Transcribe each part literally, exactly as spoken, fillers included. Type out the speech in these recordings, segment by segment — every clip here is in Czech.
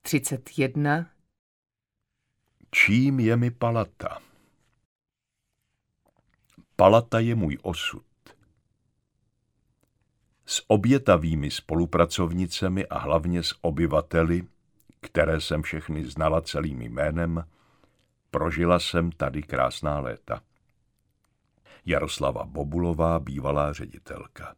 třicet jedna. Čím je mi Palata? Palata je můj osud. S obětavými spolupracovnicemi a hlavně s obyvateli, které jsem všechny znala celým jménem, prožila jsem tady krásná léta. Jaroslava Bobulová, bývalá ředitelka.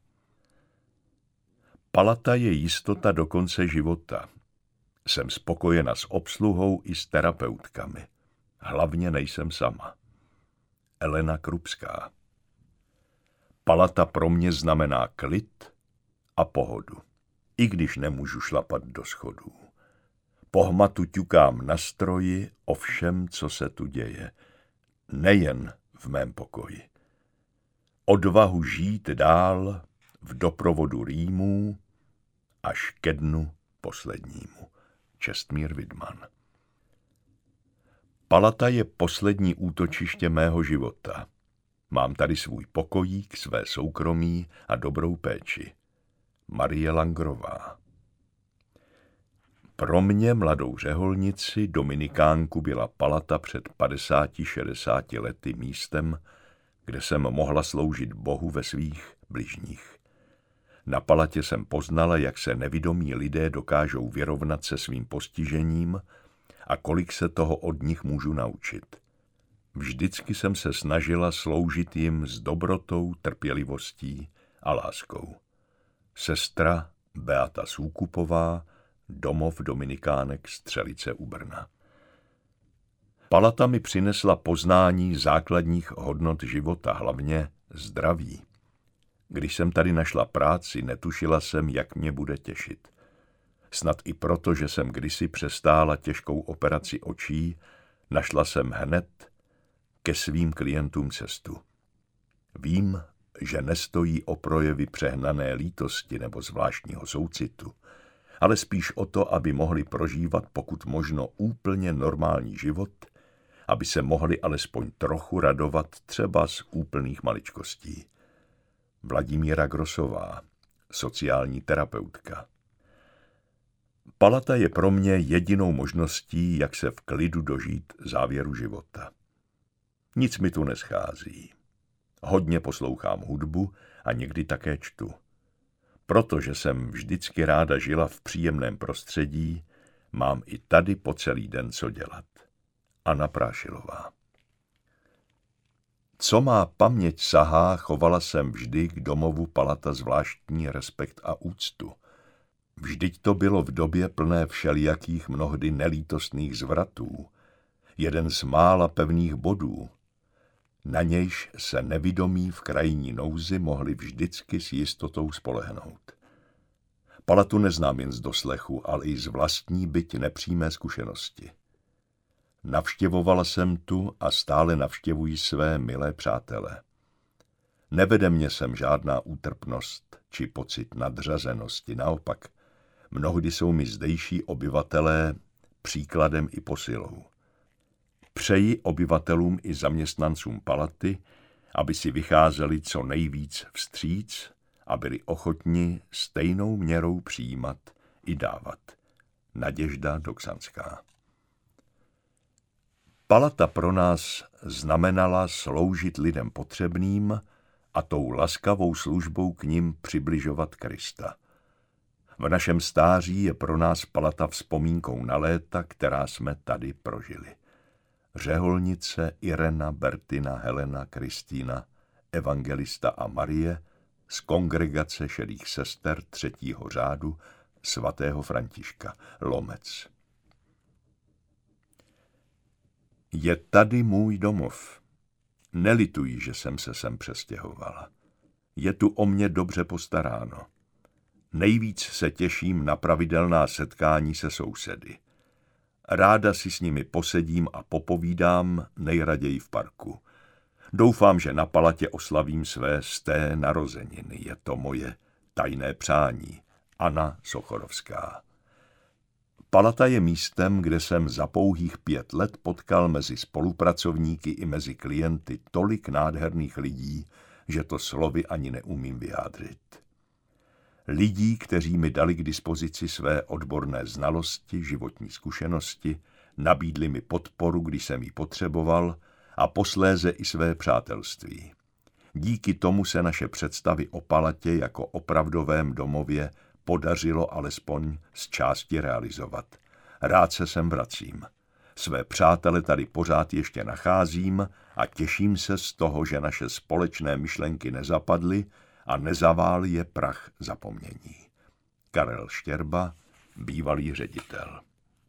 Palata je jistota do konce života. Jsem spokojena s obsluhou i s terapeutkami. Hlavně nejsem sama. Elena Krupská. Palata pro mě znamená klid a pohodu. I když nemůžu šlapat do schodů. Pohmatu ťukám na stroji o všem, co se tu děje. Nejen v mém pokoji. Odvahu žít dál v doprovodu rýmů až ke dnu poslednímu. Čestmír Vidman. Palata je poslední útočiště mého života. Mám tady svůj pokojík, své soukromí a dobrou péči. Marie Langrová. Pro mě, mladou řeholnici, dominikánku, byla Palata před padesáti šedesáti lety místem, kde jsem mohla sloužit Bohu ve svých bližních. Na Palatě jsem poznala, jak se nevidomí lidé dokážou vyrovnat se svým postižením a kolik se toho od nich můžu naučit. Vždycky jsem se snažila sloužit jim s dobrotou, trpělivostí a láskou. Sestra Beata Soukupová, domov dominikánek Střelice u Brna. Palata mi přinesla poznání základních hodnot života, hlavně zdraví. Když jsem tady našla práci, netušila jsem, jak mě bude těšit. Snad i proto, že jsem kdysi přestála těžkou operaci očí, našla jsem hned ke svým klientům cestu. Vím, že nestojí o projevy přehnané lítosti nebo zvláštního soucitu, ale spíš o to, aby mohli prožívat pokud možno úplně normální život, aby se mohli alespoň trochu radovat třeba z úplných maličkostí. Vladimíra Grosová, sociální terapeutka. Palata je pro mě jedinou možností, jak se v klidu dožít závěru života. Nic mi tu neschází. Hodně poslouchám hudbu a někdy také čtu. Protože jsem vždycky ráda žila v příjemném prostředí, mám i tady po celý den co dělat. Anna Prášilová. Co má paměť sahá, chovala jsem vždy k domovu Palata zvláštní respekt a úctu. Vždyť to bylo v době plné všelijakých mnohdy nelítostných zvratů. Jeden z mála pevných bodů. Na nějž se nevidomí v krajní nouzi mohli vždycky s jistotou spolehnout. Palatu neznám jen z doslechu, ale i z vlastní, byť nepřímé zkušenosti. Navštěvovala jsem tu a stále navštěvuji své milé přátele. Nevede mě sem žádná útrpnost či pocit nadřazenosti, naopak. Mnohdy jsou mi zdejší obyvatelé příkladem i posilou. Přeji obyvatelům i zaměstnancům Palaty, aby si vycházeli co nejvíc vstříc a byli ochotni stejnou měrou přijímat i dávat. Naděžda Doksanská. Palata pro nás znamenala sloužit lidem potřebným a tou laskavou službou k nim přibližovat Krista. V našem stáří je pro nás Palata vzpomínkou na léta, která jsme tady prožili. Řeholnice, Irena, Bertina, Helena, Kristýna, Evangelista a Marie z kongregace šedých sester třetího řádu svatého Františka, Lomec. Je tady můj domov. Nelituji, že jsem se sem přestěhovala. Je tu o mě dobře postaráno. Nejvíc se těším na pravidelná setkání se sousedy. Ráda si s nimi posedím a popovídám, nejraději v parku. Doufám, že na Palatě oslavím své sté narozeniny. Je to moje tajné přání. Anna Sochorovská. Palata je místem, kde jsem za pouhých pět let potkal mezi spolupracovníky i mezi klienty tolik nádherných lidí, že to slovy ani neumím vyjádřit. lidí, kteří mi dali k dispozici své odborné znalosti, životní zkušenosti, nabídli mi podporu, když jsem ji potřeboval, a posléze i své přátelství. Díky tomu se naše představy o Palatě jako opravdovém domově podařilo alespoň z části realizovat. Rád se sem vracím. Své přátele tady pořád ještě nacházím a těším se z toho, že naše společné myšlenky nezapadly a nezavál je prach zapomnění. Karel Štěrba, bývalý ředitel.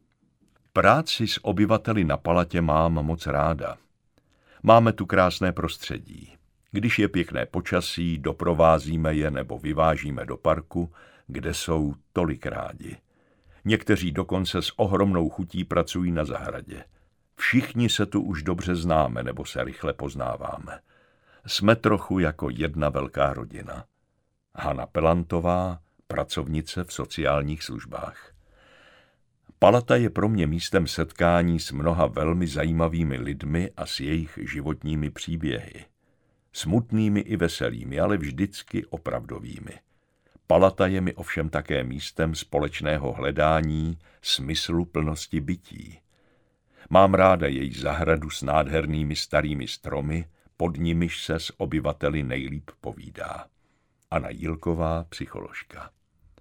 Práci s obyvateli na Palatě mám moc ráda. Máme tu krásné prostředí. Když je pěkné počasí, doprovázíme je nebo vyvážíme do parku, kde jsou tolik rádi. Někteří dokonce s ohromnou chutí pracují na zahradě. Všichni se tu už dobře známe nebo se rychle poznáváme. Jsme trochu jako jedna velká rodina. Hana Pelantová, pracovnice v sociálních službách. Palata je pro mě místem setkání s mnoha velmi zajímavými lidmi a s jejich životními příběhy. Smutnými i veselými, ale vždycky opravdovými. Palata je mi ovšem také místem společného hledání smyslu plnosti bytí. Mám ráda její zahradu s nádhernými starými stromy, pod nimiž se s obyvateli nejlíp povídá. Anna Jílková, psycholožka.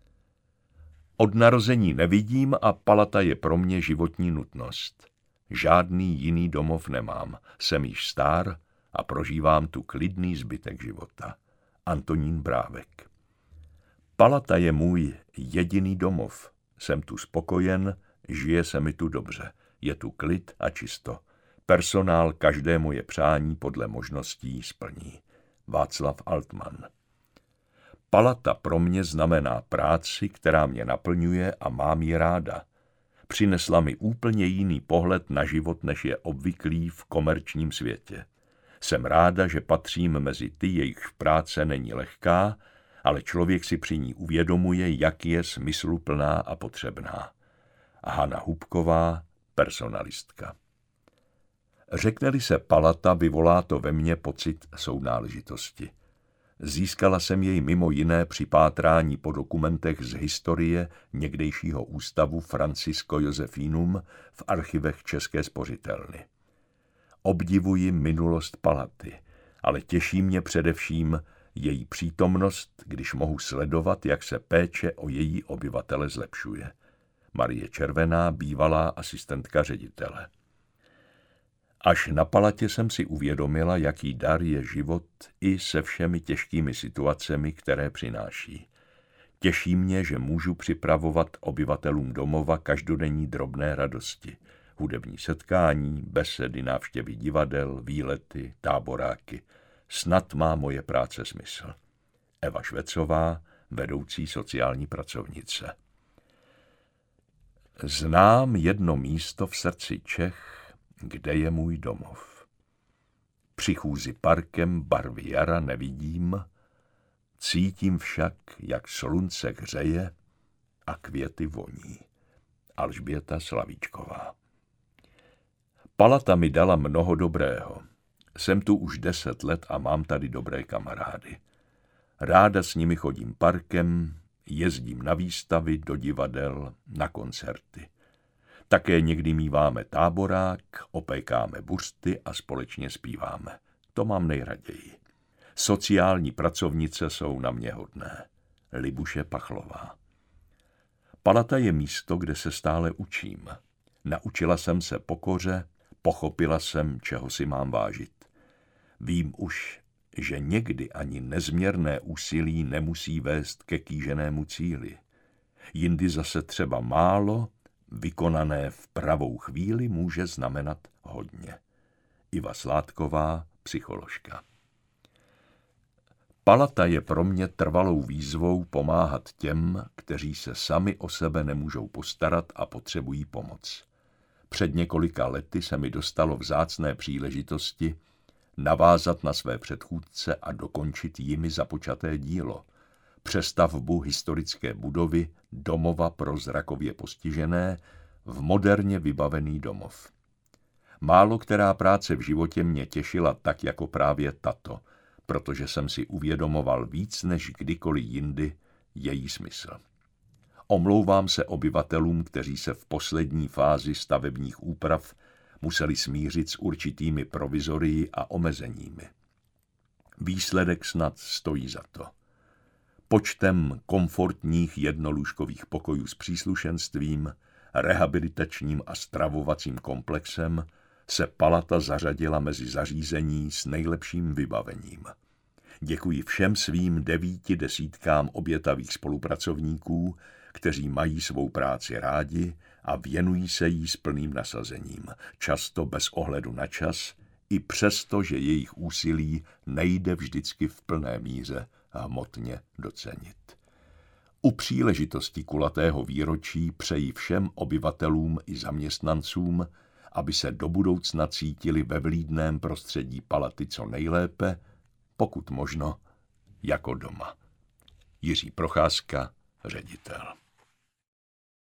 Od narození nevidím a Palata je pro mě životní nutnost. Žádný jiný domov nemám, jsem již stár a prožívám tu klidný zbytek života. Antonín Brávek. Palata je můj jediný domov. Jsem tu spokojen, žije se mi tu dobře. Je tu klid a čisto. Personál každé moje přání podle možností splní. Václav Altman. Palata pro mě znamená práci, která mě naplňuje a mám ji ráda. Přinesla mi úplně jiný pohled na život, než je obvyklý v komerčním světě. Jsem ráda, že patřím mezi ty, jejichž práce není lehká, ale člověk si při ní uvědomuje, jak je smysluplná a potřebná. Hana Hubková, personalistka. Řekne-li se Palata, vyvolá to ve mně pocit sounáležitosti. Získala jsem jej mimo jiné při pátrání po dokumentech z historie někdejšího ústavu Francisco Josephinum v archivech České spořitelny. Obdivuji minulost Palaty, ale těší mě především její přítomnost, když mohu sledovat, jak se péče o její obyvatele zlepšuje. Marie Červená, bývalá asistentka ředitele. Až na Palatě jsem si uvědomila, jaký dar je život i se všemi těžkými situacemi, které přináší. Těší mě, že můžu připravovat obyvatelům domova každodenní drobné radosti. Hudební setkání, besedy, návštěvy divadel, výlety, táboráky. Snad má moje práce smysl. Eva Švecová, vedoucí sociální pracovnice. Znám jedno místo v srdci Čech, kde je můj domov. Při chůzi parkem barvy jara nevidím, cítím však, jak slunce hřeje a květy voní. Alžběta Slavíčková. Palata mi dala mnoho dobrého. Jsem tu už deset let a mám tady dobré kamarády. Ráda s nimi chodím parkem, jezdím na výstavy, do divadel, na koncerty. Také někdy míváme táborák, opékáme buřty a společně zpíváme. To mám nejraději. Sociální pracovnice jsou na mě hodné. Libuše Pachlová. Palata je místo, kde se stále učím. Naučila jsem se pokoře, pochopila jsem, čeho si mám vážit. Vím už, že někdy ani nezměrné úsilí nemusí vést ke kýženému cíli. Jindy zase třeba málo, vykonané v pravou chvíli, může znamenat hodně. Iva Sládková, psycholožka. Palata je pro mě trvalou výzvou pomáhat těm, kteří se sami o sebe nemůžou postarat a potřebují pomoc. Před několika lety se mi dostalo vzácné příležitosti navázat na své předchůdce a dokončit jimi započaté dílo. Přestavbu historické budovy domova pro zrakově postižené v moderně vybavený domov. Málo která práce v životě mě těšila tak jako právě tato, protože jsem si uvědomoval víc než kdykoliv jindy, její smysl. Omlouvám se obyvatelům, kteří se v poslední fázi stavebních úprav museli smířit s určitými provizorii a omezeními. Výsledek snad stojí za to. Počtem komfortních jednolůžkových pokojů s příslušenstvím, rehabilitačním a stravovacím komplexem se palata zařadila mezi zařízení s nejlepším vybavením. Děkuji všem svým devíti desítkám obětavých spolupracovníků, kteří mají svou práci rádi a věnují se jí s plným nasazením, často bez ohledu na čas, i přesto, že jejich úsilí nejde vždycky v plné míře hmotně docenit. U příležitosti kulatého výročí přeji všem obyvatelům i zaměstnancům, aby se do budoucna cítili ve vlídném prostředí palaty co nejlépe, pokud možno jako doma. Jiří Procházka, ředitel.